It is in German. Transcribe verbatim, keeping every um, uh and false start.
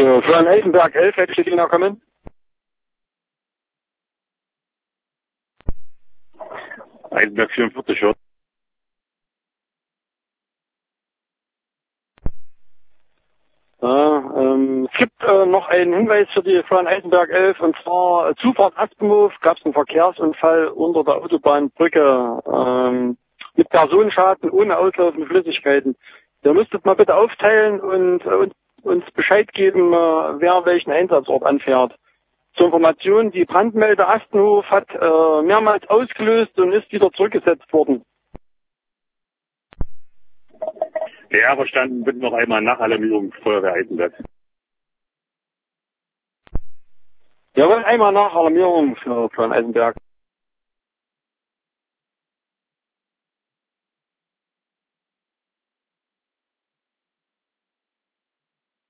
Für Fran Eisenberg elf hätte ich Ihnen kommen. Eisenberg vierundvierzig, ja. Ja, ähm, es gibt äh, noch einen Hinweis für die Fran Eisenberg elf, und zwar äh, Zufahrt Aspenhof gab es einen Verkehrsunfall unter der Autobahnbrücke ähm, mit Personenschaden ohne auslaufende Flüssigkeiten. Ihr müsstet mal bitte aufteilen und äh, uns Bescheid geben, äh, wer welchen Einsatzort anfährt. Zur Information, die Brandmelde Astenhof hat äh, mehrmals ausgelöst und ist wieder zurückgesetzt worden. Ja, verstanden. Bitte noch einmal Nachalarmierung Feuerwehr Eisenberg. Jawohl, einmal Nachalarmierung für Fran Eisenberg.